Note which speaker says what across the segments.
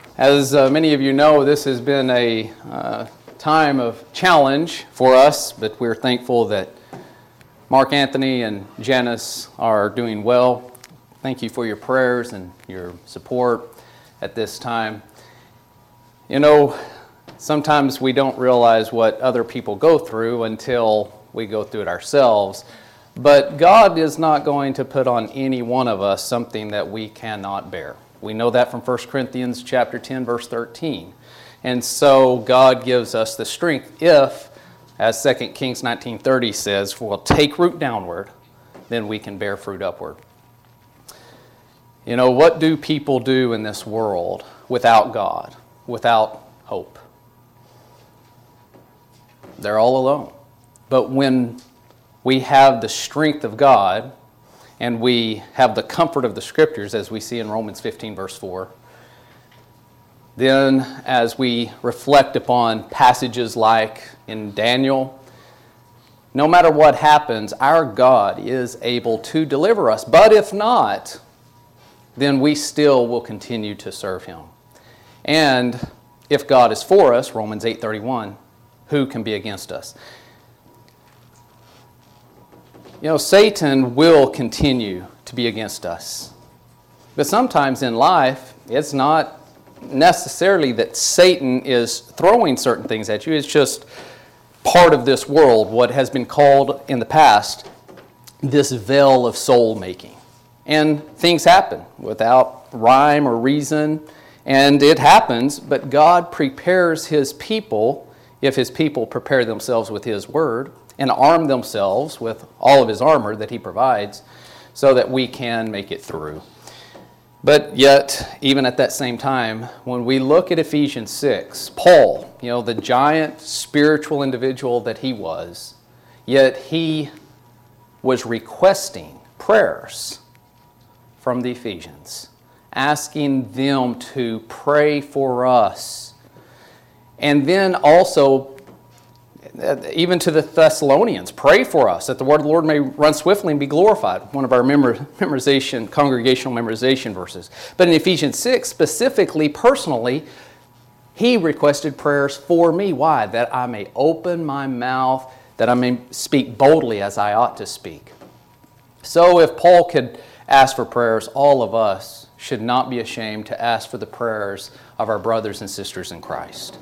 Speaker 1: As many of you know, this has been a time of challenge for us, but we're thankful that Mark Anthony and Janice are doing well. Thank you for your prayers and your support at this time. You know, sometimes we don't realize what other people go through until we go through it ourselves. But God is not going to put on any one of us something that we cannot bear. We know that from 1 Corinthians chapter 10, verse 13. And so God gives us the strength if, as 2 Kings 19:30 says, we'll take root downward, then we can bear fruit upward. You know, what do people do in this world without God, without hope? They're all alone. But when we have the strength of God, and we have the comfort of the Scriptures, as we see in Romans 15, verse 4. Then, as we reflect upon passages like in Daniel, no matter what happens, our God is able to deliver us. But if not, then we still will continue to serve Him. And if God is for us, Romans 8:31, who can be against us? You know, Satan will continue to be against us. But sometimes in life, it's not necessarily that Satan is throwing certain things at you. It's just part of this world, what has been called in the past, this veil of soul making. And things happen without rhyme or reason. And it happens, but God prepares His people, if His people prepare themselves with His Word, and arm themselves with all of His armor that He provides so that we can make it through. But yet, even at that same time, when we look at Ephesians 6, Paul, you know, the giant spiritual individual that he was, yet he was requesting prayers from the Ephesians, asking them to pray for us. And then also, even to the Thessalonians, pray for us that the word of the Lord may run swiftly and be glorified. One of our congregational memorization verses. But in Ephesians 6, specifically, personally, he requested prayers for me. Why? That I may open my mouth, that I may speak boldly as I ought to speak. So if Paul could ask for prayers, all of us should not be ashamed to ask for the prayers of our brothers and sisters in Christ.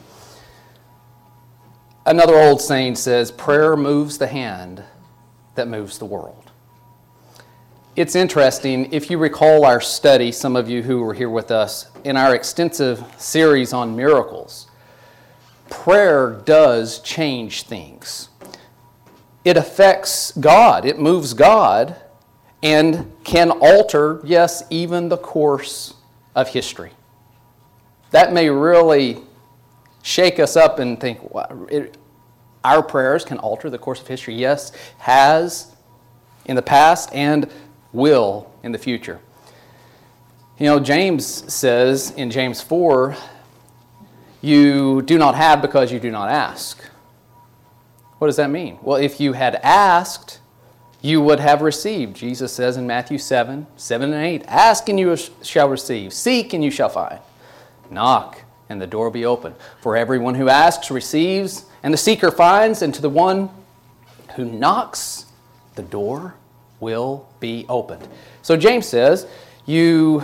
Speaker 1: Another old saying says, prayer moves the hand that moves the world. It's interesting, if you recall our study, some of you who were here with us, in our extensive series on miracles, prayer does change things. It affects God, it moves God, and can alter, yes, even the course of history. That may really shake us up and think, our prayers can alter the course of history. Yes, has in the past and will in the future. You know, James says in James 4, you do not have because you do not ask. What does that mean? Well, if you had asked, you would have received. Jesus says in Matthew 7 and 8, ask and you shall receive. Seek and you shall find. Knock and the door will be open. For everyone who asks receives, and the seeker finds, and to the one who knocks, the door will be opened. So James says, you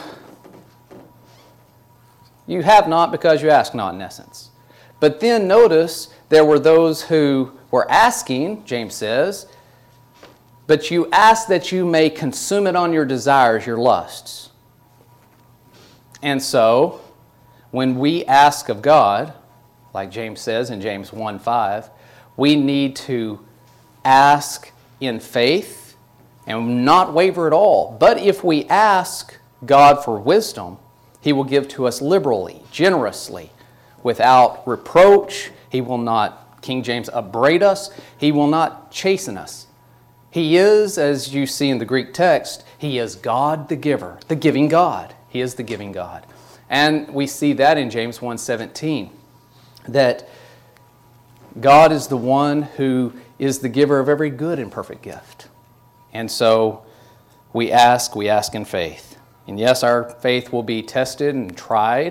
Speaker 1: have not because you ask not, in essence. But then notice there were those who were asking, James says, but you ask that you may consume it on your desires, your lusts. And so, when we ask of God, like James says in James 1:5, we need to ask in faith and not waver at all. But if we ask God for wisdom, He will give to us liberally, generously, without reproach. He will not, King James, upbraid us. He will not chasten us. He is, as you see in the Greek text, He is God the giver, the giving God. He is the giving God. And we see that in James 1:17, that God is the one who is the giver of every good and perfect gift. And so we ask in faith. And yes, our faith will be tested and tried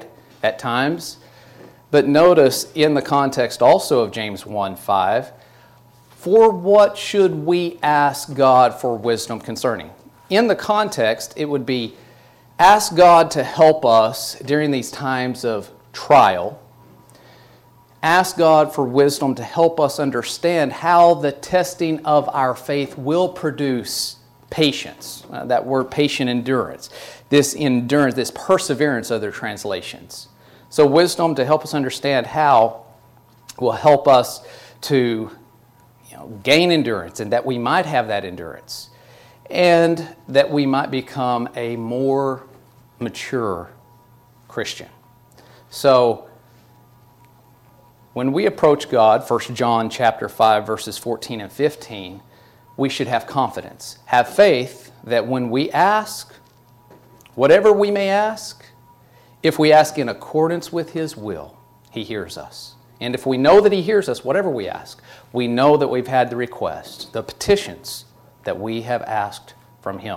Speaker 1: at times. But notice in the context also of James 1:5, for what should we ask God for wisdom concerning? In the context, it would be ask God to help us during these times of trial. Ask God for wisdom to help us understand how the testing of our faith will produce patience. That word patient endurance. This endurance, this perseverance, other translations. So wisdom to help us understand how will help us to gain endurance, and that we might have that endurance, and that we might become a more mature Christian. So when we approach God, 1 John chapter 5, verses 14 and 15, we should have confidence, have faith that when we ask, whatever we may ask, if we ask in accordance with His will, He hears us. And if we know that He hears us, whatever we ask, we know that we've had the request, the petitions that we have asked from Him.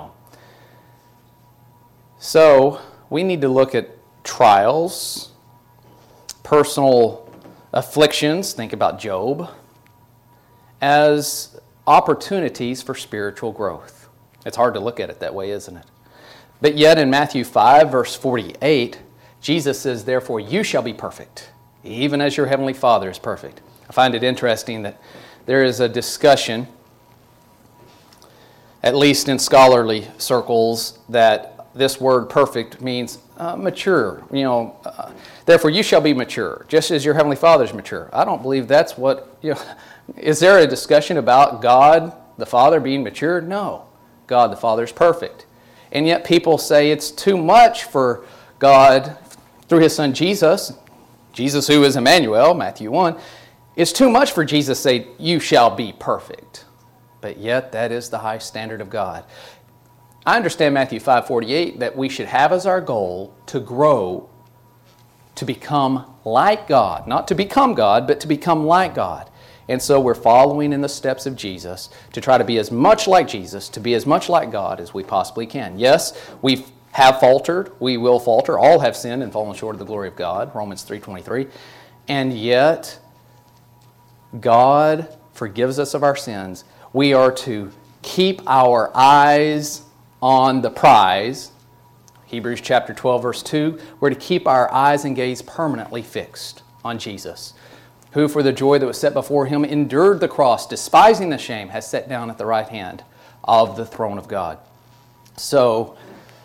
Speaker 1: So we need to look at trials, personal afflictions, think about Job, as opportunities for spiritual growth. It's hard to look at it that way, isn't it? But yet in Matthew 5, verse 48, Jesus says, therefore you shall be perfect, even as your heavenly Father is perfect. I find it interesting that there is a discussion, at least in scholarly circles, that this word perfect means mature. Therefore you shall be mature, just as your heavenly Father is mature. I don't believe that's what, is there a discussion about God the Father being mature? No. God the Father is perfect. And yet people say it's too much for God, through His Son Jesus who is Emmanuel, Matthew 1, it's too much for Jesus to say, you shall be perfect. But yet that is the high standard of God. I understand Matthew 5:48 that we should have as our goal to grow, to become like God. Not to become God, but to become like God. And so we're following in the steps of Jesus to try to be as much like Jesus, to be as much like God as we possibly can. Yes, we have faltered, we will falter, all have sinned and fallen short of the glory of God, Romans 3:23. And yet, God forgives us of our sins. We are to keep our eyes on the prize. Hebrews chapter 12, verse 2, we're to keep our eyes and gaze permanently fixed on Jesus, who for the joy that was set before Him endured the cross, despising the shame, has sat down at the right hand of the throne of God. So,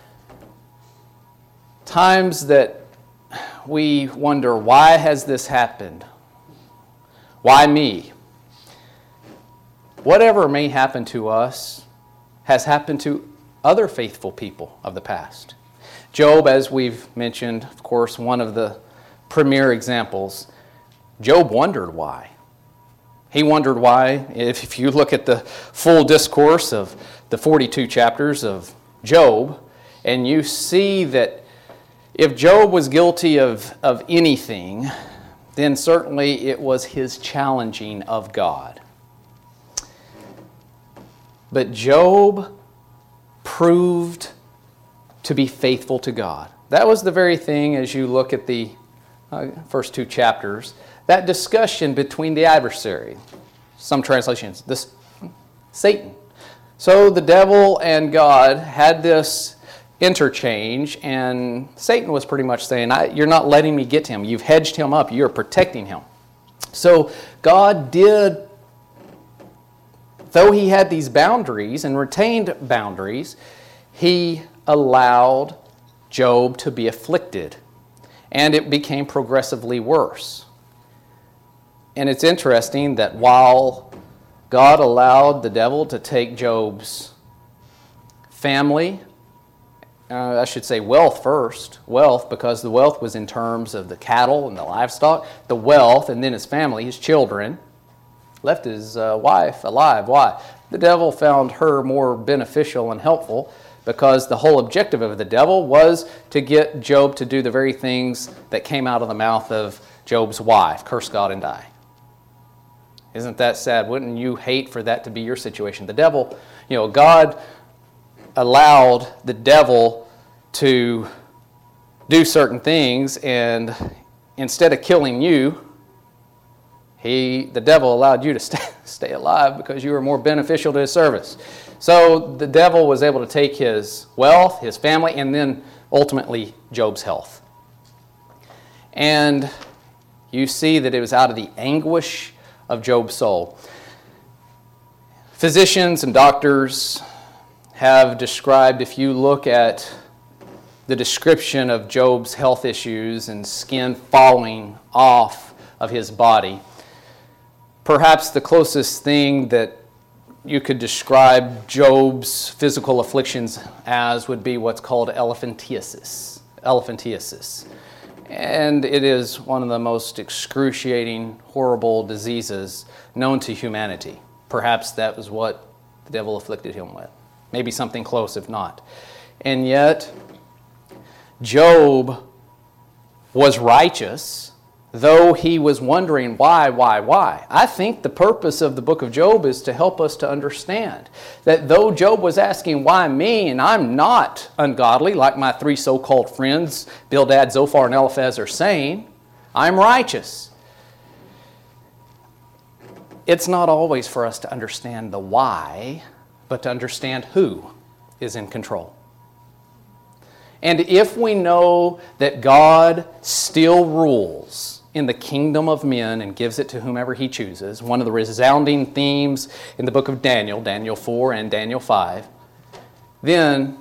Speaker 1: times that we wonder, why has this happened? Why me? Whatever may happen to us has happened to other faithful people of the past. Job, as we've mentioned, of course, one of the premier examples, Job wondered why. He wondered why. If you look at the full discourse of the 42 chapters of Job, and you see that if Job was guilty of anything, then certainly it was his challenging of God. But Job proved to be faithful to God. That was the very thing, as you look at the first two chapters, that discussion between the adversary, some translations, Satan. So the devil and God had this interchange, and Satan was pretty much saying, you're not letting me get to him. You've hedged him up. You're protecting him. So God did, though He had these boundaries and retained boundaries, He allowed Job to be afflicted, and it became progressively worse. And it's interesting that while God allowed the devil to take Job's family, I should say wealth first, wealth, because the wealth was in terms of the cattle and the livestock, the wealth, and then his family, his children, left his wife alive. Why? The devil found her more beneficial and helpful, because the whole objective of the devil was to get Job to do the very things that came out of the mouth of Job's wife, curse God and die. Isn't that sad? Wouldn't you hate for that to be your situation? The devil, God allowed the devil to do certain things, and instead of killing you, the devil allowed you to stay alive because you were more beneficial to his service. So the devil was able to take his wealth, his family, and then ultimately Job's health. And you see that it was out of the anguish of Job's soul. Physicians and doctors have described, if you look at the description of Job's health issues and skin falling off of his body, perhaps the closest thing that you could describe Job's physical afflictions as would be what's called elephantiasis. And it is one of the most excruciating, horrible diseases known to humanity. Perhaps that was what the devil afflicted him with. Maybe something close, if not. And yet, Job was righteous, though he was wondering why. I think the purpose of the book of Job is to help us to understand that though Job was asking, why me, and I'm not ungodly, like my three so-called friends, Bildad, Zophar, and Eliphaz are saying, I'm righteous. It's not always for us to understand the why, but to understand who is in control. And if we know that God still rules in the kingdom of men and gives it to whomever he chooses, one of the resounding themes in the book of Daniel, Daniel 4 and Daniel 5, then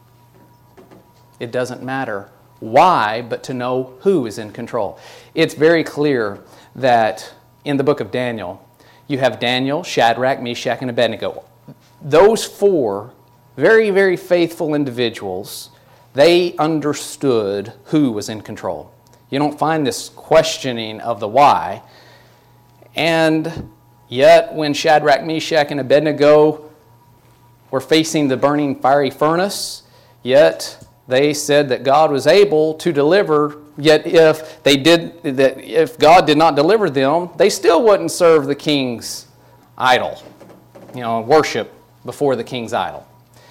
Speaker 1: it doesn't matter why, but to know who is in control. It's very clear that in the book of Daniel, you have Daniel, Shadrach, Meshach, and Abednego. Those four very, very faithful individuals, they understood who was in control. You don't find this questioning of the why. And yet, when Shadrach, Meshach, and Abednego were facing the burning fiery furnace, yet they said that God was able to deliver. Yet if God did not deliver them, they still wouldn't serve the king's idol, worship before the king's idol.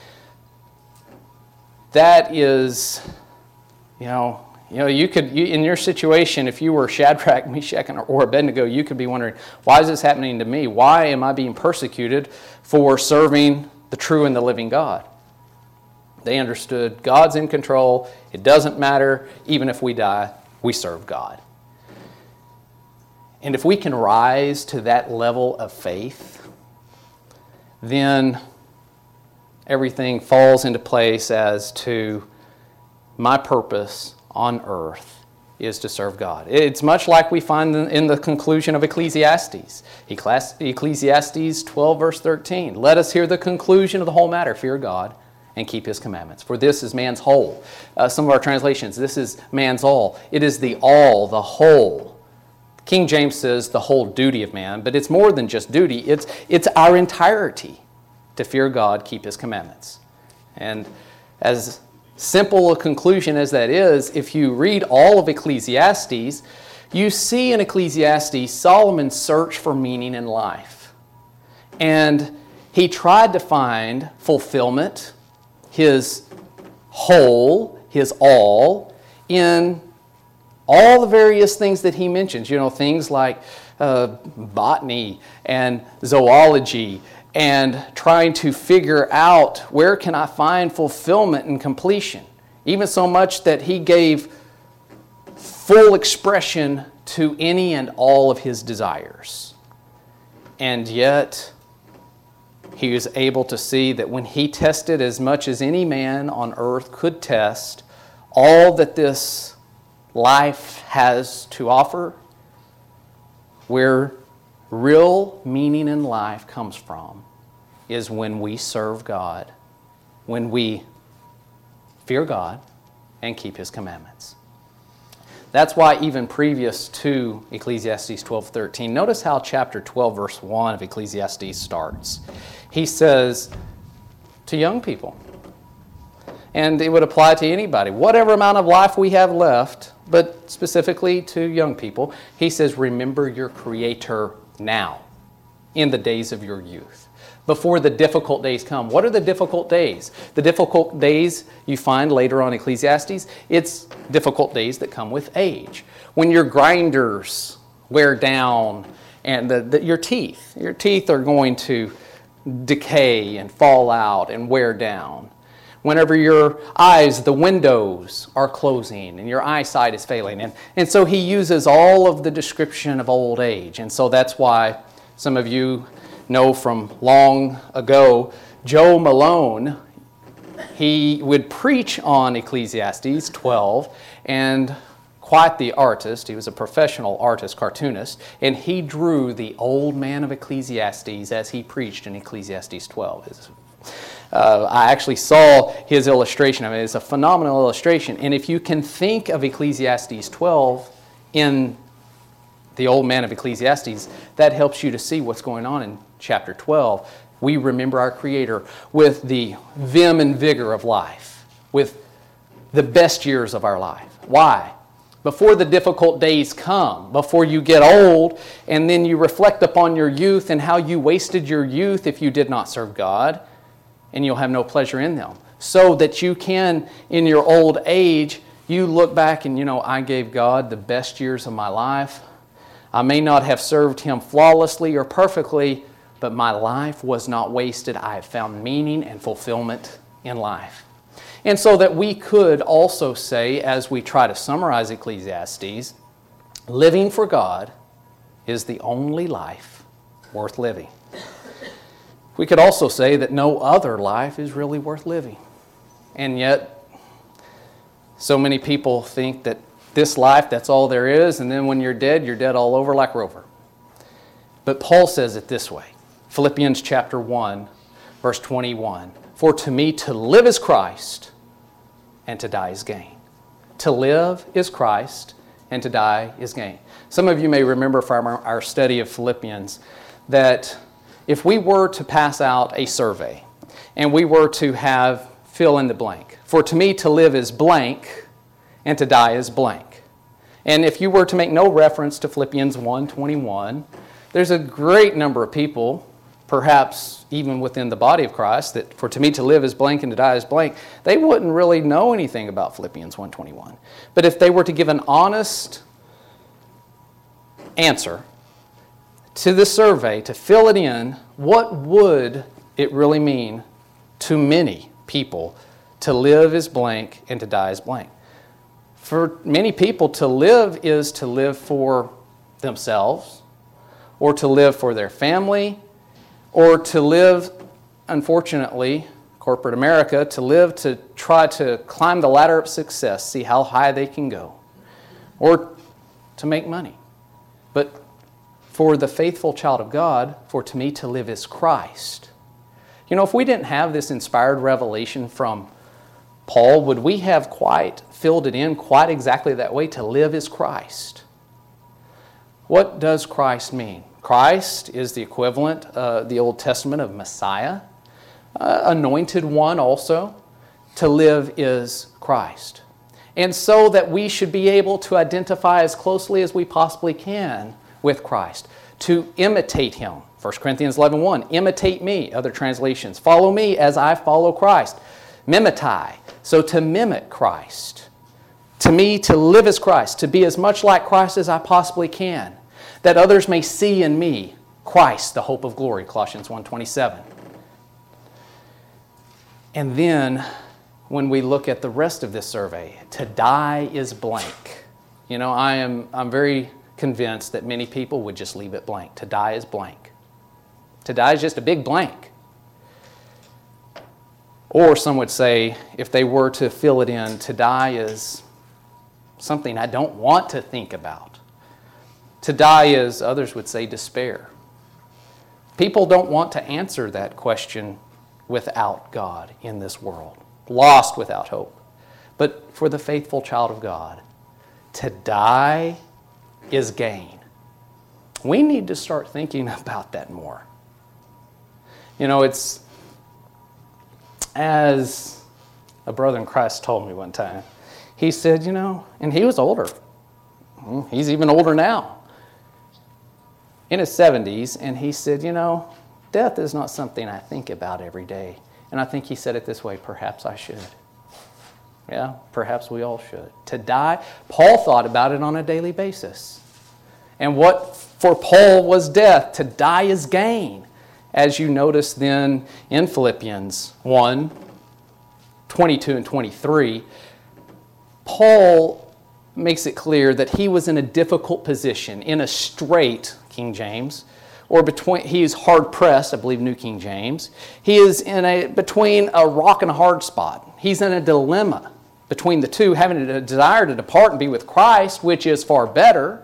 Speaker 1: That is, you could, in your situation, if you were Shadrach, Meshach, or Abednego, you could be wondering, why is this happening to me? Why am I being persecuted for serving the true and the living God? They understood God's in control. It doesn't matter. Even if we die, we serve God. And if we can rise to that level of faith, then everything falls into place as to my purpose on earth is to serve God. It's much like we find in the conclusion of Ecclesiastes. Ecclesiastes 12 verse 13. Let us hear the conclusion of the whole matter. Fear God and keep his commandments. For this is man's whole. Some of our translations, this is man's all. It is the all, the whole. King James says the whole duty of man, but it's more than just duty. It's our entirety to fear God, keep his commandments. And as simple a conclusion as that is, if you read all of Ecclesiastes, you see in Ecclesiastes Solomon's search for meaning in life. And he tried to find fulfillment, his whole, his all, in all the various things that he mentions. Things like botany and zoology, and trying to figure out where can I find fulfillment and completion. Even so much that he gave full expression to any and all of his desires. And yet, he was able to see that when he tested as much as any man on earth could test, all that this life has to offer, where real meaning in life comes from, is when we serve God, when we fear God and keep his commandments. That's why even previous to Ecclesiastes 12:13, notice how chapter 12 verse 1 of Ecclesiastes starts. He says to young people, and it would apply to anybody, whatever amount of life we have left, but specifically to young people, he says, remember your Creator now, in the days of your youth. before the difficult days come. What are the difficult days? The difficult days you find later on in Ecclesiastes, it's difficult days that come with age. When your grinders wear down and your teeth are going to decay and fall out and wear down. Whenever your eyes, the windows are closing and your eyesight is failing. And so he uses all of the description of old age. And so that's why some of you know from long ago, Joe Malone, he would preach on Ecclesiastes 12, and quite the artist. He was a professional artist, cartoonist, and he drew the old man of Ecclesiastes as he preached in Ecclesiastes 12. I actually saw his illustration. I mean, it's a phenomenal illustration. And if you can think of Ecclesiastes 12 in the old man of Ecclesiastes, that helps you to see what's going on in chapter 12. We remember our Creator with the vim and vigor of life, with the best years of our life. Why? Before the difficult days come, before you get old, and then you reflect upon your youth and how you wasted your youth if you did not serve God, and you'll have no pleasure in them. So that you can, in your old age, you look back and, I gave God the best years of my life. I may not have served Him flawlessly or perfectly, but my life was not wasted. I have found meaning and fulfillment in life. And so that we could also say, as we try to summarize Ecclesiastes, living for God is the only life worth living. We could also say that no other life is really worth living. And yet, so many people think that this life, that's all there is, and then when you're dead all over like Rover. But Paul says it this way, Philippians chapter 1, verse 21, "For to me to live is Christ, and to die is gain." To live is Christ, and to die is gain. Some of you may remember from our study of Philippians that if we were to pass out a survey, and we were to have fill in the blank, for to me to live is blank, and to die is blank. And if you were to make no reference to Philippians 1:21, there's a great number of people, perhaps even within the body of Christ, that for to me to live is blank and to die is blank, they wouldn't really know anything about Philippians 1:21. But if they were to give an honest answer to the survey, to fill it in, what would it really mean to many people to live is blank and to die is blank? For many people, to live is to live for themselves, or to live for their family, or to live, unfortunately, corporate America, to live to try to climb the ladder of success, see how high they can go, or to make money. But for the faithful child of God, for to me to live is Christ. If we didn't have this inspired revelation from Paul, would we have quite filled it in quite exactly that way? To live is Christ. What does Christ mean? Christ is the equivalent, the Old Testament, of Messiah, anointed one also. To live is Christ. And so that we should be able to identify as closely as we possibly can with Christ, to imitate Him. 1 Corinthians 11:1, imitate me, other translations. Follow me as I follow Christ. Mimetai, so to mimic Christ. To me, to live as Christ, to be as much like Christ as I possibly can, that others may see in me Christ, the hope of glory, Colossians 1:27. And then, when we look at the rest of this survey, to die is blank. I'm very convinced that many people would just leave it blank. To die is blank. To die is just a big blank. Or some would say, if they were to fill it in, to die is something I don't want to think about. To die is, others would say, despair. People don't want to answer that question without God in this world, lost without hope. But for the faithful child of God, to die is gain. We need to start thinking about that more. It's as a brother in Christ told me one time. He said, and he was older. He's even older now, in his 70s, and he said, death is not something I think about every day. And I think he said it this way, perhaps I should. Yeah, perhaps we all should. To die, Paul thought about it on a daily basis. And what for Paul was death, to die is gain. As you notice then in Philippians 1, 22 and 23, Paul makes it clear that he was in a difficult position, in a strait, King James, or he is hard pressed, I believe New King James. He is between a rock and a hard spot. He's in a dilemma between the two, having a desire to depart and be with Christ, which is far better.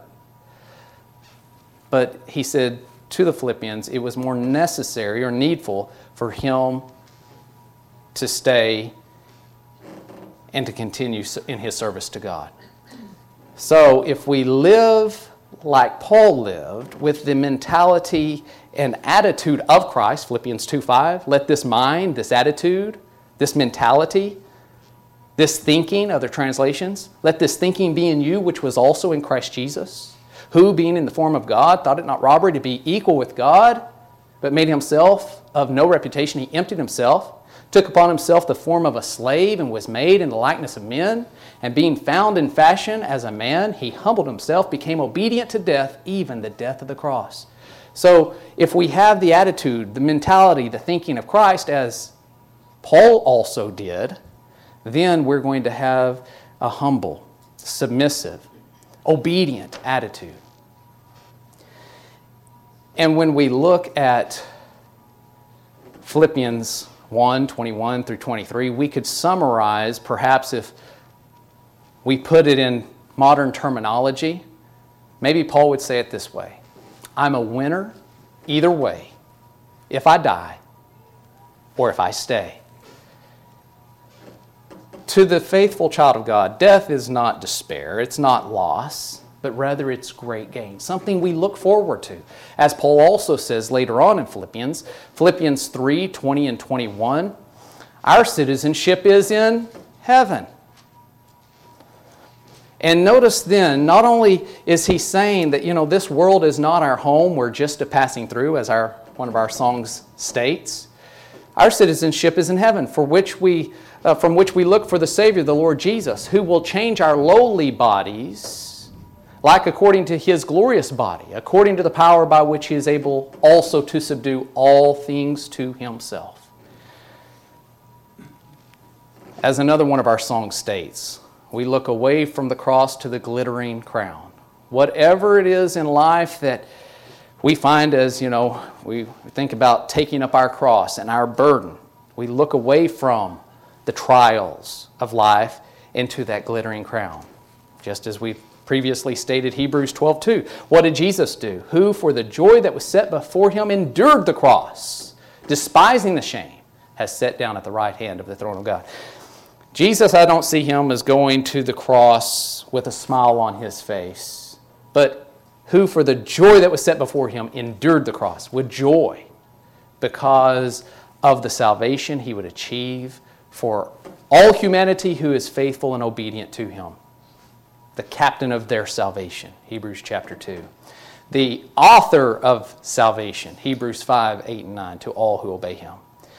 Speaker 1: But he said to the Philippians, it was more necessary or needful for him to stay and to continue in his service to God. So if we live like Paul lived, with the mentality and attitude of Christ, Philippians 2:5, let this mind, this attitude, this mentality, this thinking, other translations, let this thinking be in you, which was also in Christ Jesus, who, being in the form of God, thought it not robbery to be equal with God, but made himself of no reputation. He emptied himself, took upon himself the form of a slave, and was made in the likeness of men. And being found in fashion as a man, he humbled himself, became obedient to death, even the death of the cross. So if we have the attitude, the mentality, the thinking of Christ, as Paul also did, then we're going to have a humble, submissive, obedient attitude. And when we look at Philippians 1, 21 through 23, we could summarize, perhaps if we put it in modern terminology, maybe Paul would say it this way: I'm a winner either way, if I die or if I stay. To the faithful child of God, death is not despair, it's not loss, but rather it's great gain, something we look forward to. As Paul also says later on in Philippians 3, 20 and 21, our citizenship is in heaven. And notice then, not only is he saying that, this world is not our home, we're just a passing through, as one of our songs states. Our citizenship is in heaven, from which we look for the Savior, the Lord Jesus, who will change our lowly bodies, like according to his glorious body, according to the power by which he is able also to subdue all things to himself. As another one of our songs states, we look away from the cross to the glittering crown. Whatever it is in life that we find as, we think about taking up our cross and our burden, we look away from the trials of life into that glittering crown. Just as we previously stated, Hebrews 12:2. What did Jesus do? Who, for the joy that was set before him, endured the cross, despising the shame, has sat down at the right hand of the throne of God. Jesus, I don't see him as going to the cross with a smile on his face, but who for the joy that was set before him endured the cross with joy because of the salvation he would achieve for all humanity who is faithful and obedient to him. The captain of their salvation, Hebrews chapter 2. The author of salvation, Hebrews 5, 8, and 9, to all who obey him.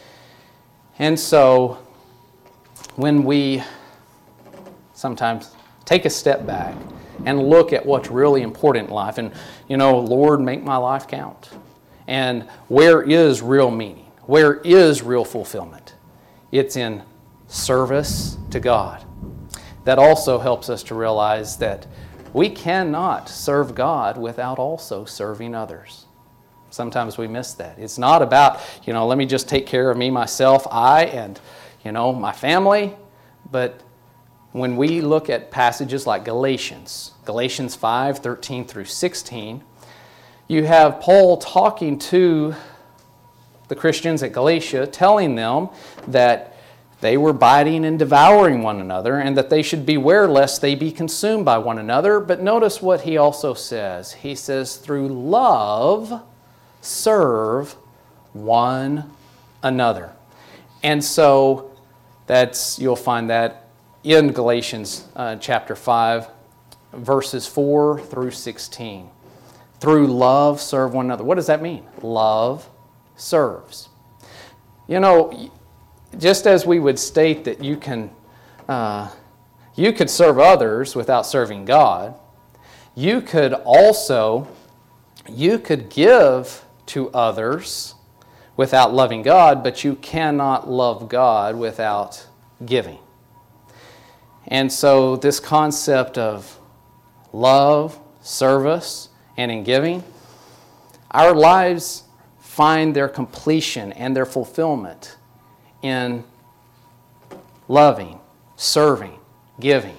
Speaker 1: And so, when we sometimes take a step back and look at what's really important in life, and, Lord, make my life count. And where is real meaning? Where is real fulfillment? It's in service to God. That also helps us to realize that we cannot serve God without also serving others. Sometimes we miss that. It's not about, let me just take care of me, myself, and my family. But when we look at passages like Galatians 5, 13 through 16, you have Paul talking to the Christians at Galatia, telling them that they were biting and devouring one another, and that they should beware lest they be consumed by one another. But notice what he also says. He says, through love, serve one another. And so you'll find that in Galatians chapter 5, verses 4 through 16. Through love, serve one another. What does that mean? Love serves. You know, just as we would state that you could serve others without serving God, you could give to others without loving God, but you cannot love God without giving. And so this concept of love, service, and in giving, our lives find their completion and their fulfillment in loving, serving, giving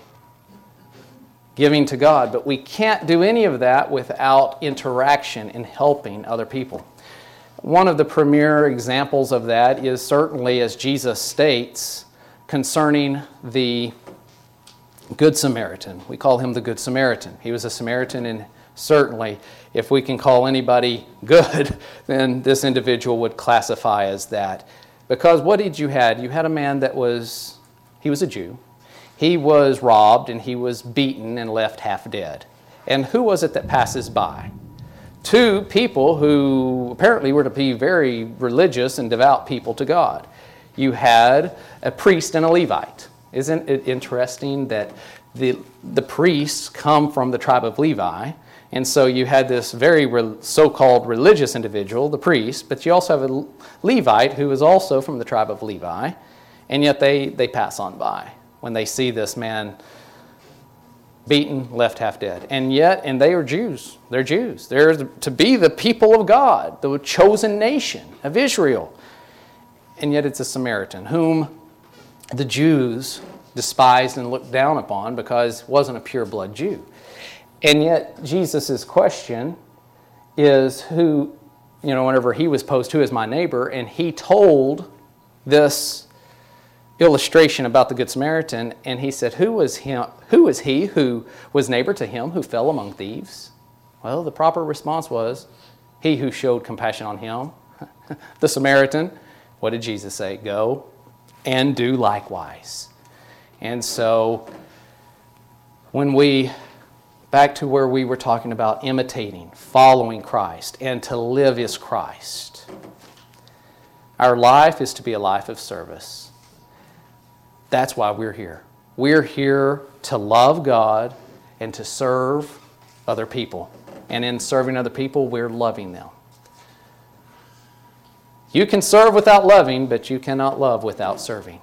Speaker 1: to God. But we can't do any of that without interaction and helping other people. One of the premier examples of that is certainly, as Jesus states, concerning the Good Samaritan. We call him the Good Samaritan. He was a Samaritan, and certainly, if we can call anybody good, then this individual would classify as that. Because what did you had? You had a man he was a Jew. He was robbed and he was beaten and left half dead. And who was it that passes by? Two people who apparently were to be very religious and devout people to God. You had a priest and a Levite. Isn't it interesting that the priests come from the tribe of Levi? And so you had this very so-called religious individual, the priest, but you also have a Levite who is also from the tribe of Levi, and yet they pass on by when they see this man beaten, left half dead. And they are Jews. They're Jews. They're to be the people of God, the chosen nation of Israel. And yet it's a Samaritan whom the Jews despised and looked down upon because he wasn't a pure-blood Jew. And yet Jesus' question is whenever he was posed, who is my neighbor? And he told this illustration about the Good Samaritan, and he said, who is he who was neighbor to him who fell among thieves? Well, the proper response was, he who showed compassion on him, the Samaritan. What did Jesus say? Go and do likewise. And so back to where we were talking about imitating, following Christ, and to live is Christ. Our life is to be a life of service. That's why we're here. We're here to love God and to serve other people. And in serving other people, we're loving them. You can serve without loving, but you cannot love without serving.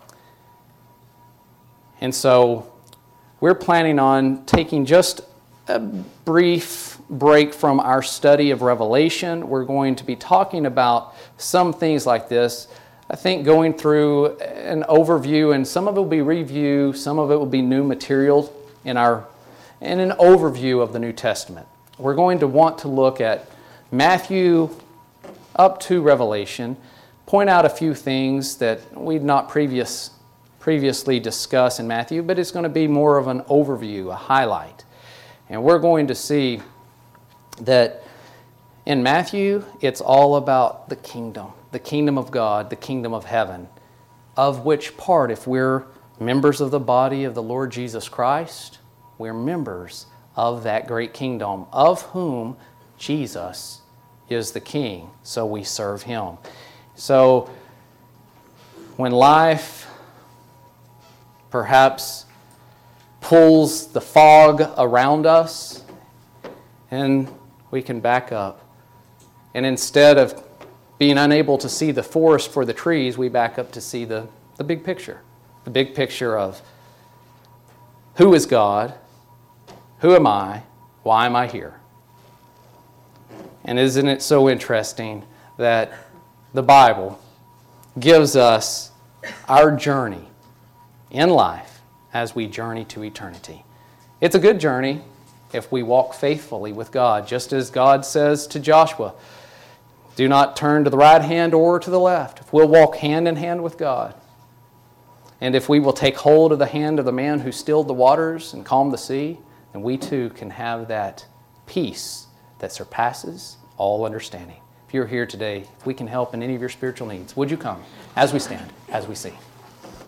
Speaker 1: And so we're planning on taking just a brief break from our study of Revelation. We're going to be talking about some things like this. I think going through an overview, and some of it will be review, some of it will be new material in an overview of the New Testament. We're going to want to look at Matthew up to Revelation, point out a few things that we'd not previously discussed in Matthew, but it's going to be more of an overview, a highlight. And we're going to see that in Matthew, it's all about the kingdom of God, the kingdom of heaven, of which part, if we're members of the body of the Lord Jesus Christ, we're members of that great kingdom, of whom Jesus is the king, so we serve him. So when life perhaps pulls the fog around us, and we can back up, and instead of being unable to see the forest for the trees, we back up to see the big picture. The big picture of who is God, who am I, why am I here? And isn't it so interesting that the Bible gives us our journey in life as we journey to eternity? It's a good journey if we walk faithfully with God, just as God says to Joshua, do not turn to the right hand or to the left. If we'll walk hand in hand with God, and if we will take hold of the hand of the man who stilled the waters and calmed the sea, then we too can have that peace that surpasses all understanding. If you're here today, if we can help in any of your spiritual needs, would you come as we stand, as we sing?